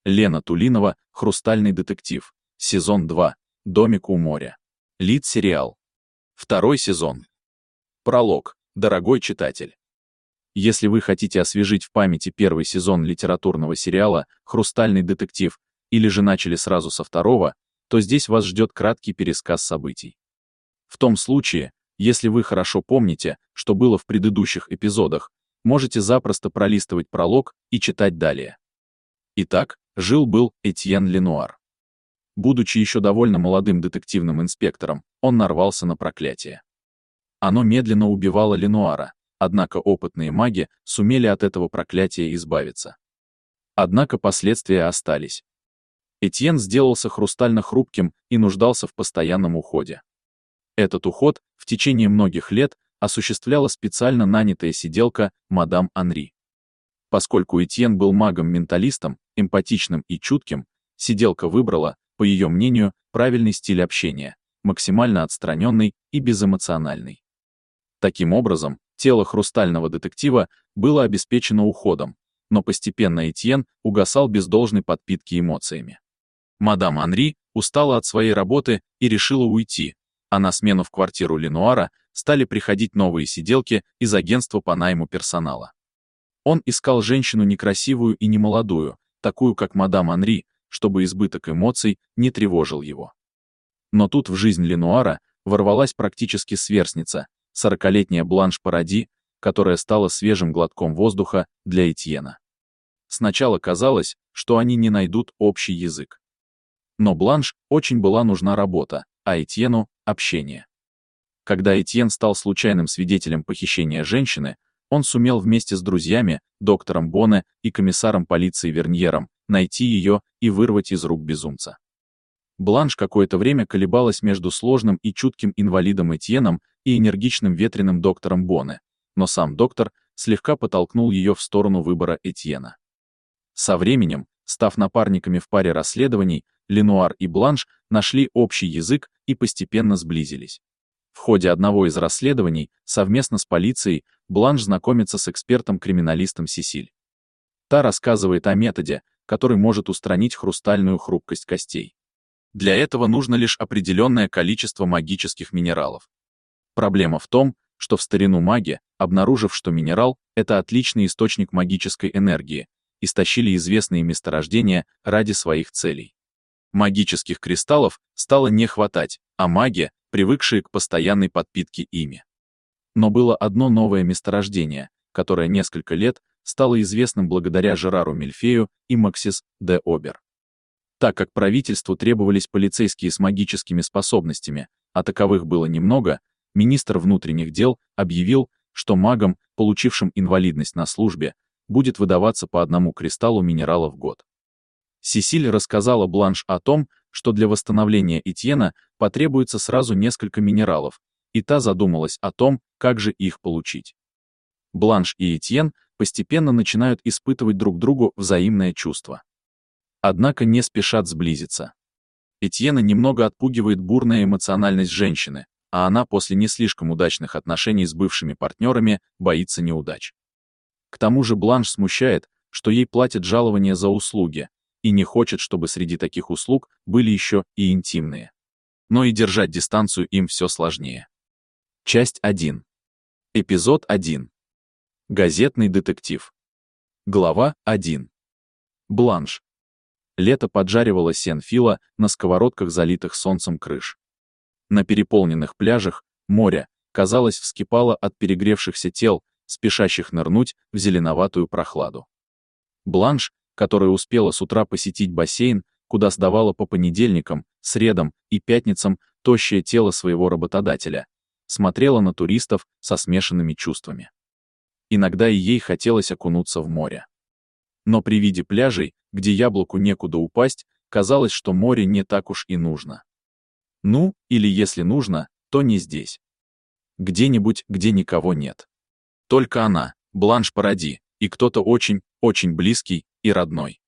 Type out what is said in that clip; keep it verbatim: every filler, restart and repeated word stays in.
Лена Тулинова, «Хрустальный детектив», сезон два, «Домик у моря». Лид-сериал. Второй сезон. Пролог, дорогой читатель. Если вы хотите освежить в памяти первый сезон литературного сериала «Хрустальный детектив» или же начали сразу со второго, то здесь вас ждет краткий пересказ событий. В том случае, если вы хорошо помните, что было в предыдущих эпизодах, можете запросто пролистывать пролог и читать далее. Итак, жил-был Этьен Ленуар. Будучи еще довольно молодым детективным инспектором, он нарвался на проклятие. Оно медленно убивало Ленуара, однако опытные маги сумели от этого проклятия избавиться. Однако последствия остались. Этьен сделался хрустально хрупким и нуждался в постоянном уходе. Этот уход в течение многих лет осуществляла специально нанятая сиделка мадам Анри. Поскольку Этьен был магом-менталистом, эмпатичным и чутким, сиделка выбрала, по ее мнению, правильный стиль общения, максимально отстраненный и безэмоциональный. Таким образом, тело хрустального детектива было обеспечено уходом, но постепенно Этьен угасал без должной подпитки эмоциями. Мадам Анри устала от своей работы и решила уйти, а на смену в квартиру Ленуара стали приходить новые сиделки из агентства по найму персонала. Он искал женщину некрасивую и немолодую, такую как мадам Анри, чтобы избыток эмоций не тревожил его. Но тут в жизнь Ленуара ворвалась практически сверстница, сорокалетняя Бланш Паради, которая стала свежим глотком воздуха для Этьена. Сначала казалось, что они не найдут общий язык. Но Бланш очень была нужна работа, а Этьену — общение. Когда Этьен стал случайным свидетелем похищения женщины, он сумел вместе с друзьями, доктором Боне и комиссаром полиции Верньером, найти ее и вырвать из рук безумца. Бланш какое-то время колебалась между сложным и чутким инвалидом Этьеном и энергичным ветреным доктором Боне, но сам доктор слегка подтолкнул ее в сторону выбора Этьена. Со временем, став напарниками в паре расследований, Ленуар и Бланш нашли общий язык и постепенно сблизились. В ходе одного из расследований, совместно с полицией, Бланш знакомится с экспертом-криминалистом Сесиль. Та рассказывает о методе, который может устранить хрустальную хрупкость костей. Для этого нужно лишь определенное количество магических минералов. Проблема в том, что в старину маги, обнаружив, что минерал — это отличный источник магической энергии, истощили известные месторождения ради своих целей. Магических кристаллов стало не хватать, а маги, привыкшие к постоянной подпитке ими. Но было одно новое месторождение, которое несколько лет стало известным благодаря Жерару Мильфею и Максис де Обер. Так как правительству требовались полицейские с магическими способностями, а таковых было немного, министр внутренних дел объявил, что магам, получившим инвалидность на службе, будет выдаваться по одному кристаллу минерала в год. Сесиль рассказала Бланш о том, что для восстановления Этьена потребуется сразу несколько минералов, и та задумалась о том, как же их получить. Бланш и Этьен постепенно начинают испытывать друг другу взаимное чувство. Однако не спешат сблизиться. Этьена немного отпугивает бурная эмоциональность женщины, а она после не слишком удачных отношений с бывшими партнерами боится неудач. К тому же Бланш смущает, что ей платят жалование за услуги, и не хочет, чтобы среди таких услуг были еще и интимные. Но и держать дистанцию им все сложнее. Часть один. Эпизод один. Газетный детектив. Глава один. Бланш. Лето поджаривало сен фила на сковородках, залитых солнцем крыш. На переполненных пляжах море, казалось, вскипало от перегревшихся тел, спешащих нырнуть в зеленоватую прохладу. Бланш, которая успела с утра посетить бассейн, куда сдавала по понедельникам, средам и пятницам тощее тело своего работодателя, смотрела на туристов со смешанными чувствами. Иногда и ей хотелось окунуться в море. Но при виде пляжей, где яблоку некуда упасть, казалось, что море не так уж и нужно. Ну, или если нужно, то не здесь. Где-нибудь, где никого нет. Только она, Бланш Паради, и кто-то очень, очень близкий и родной.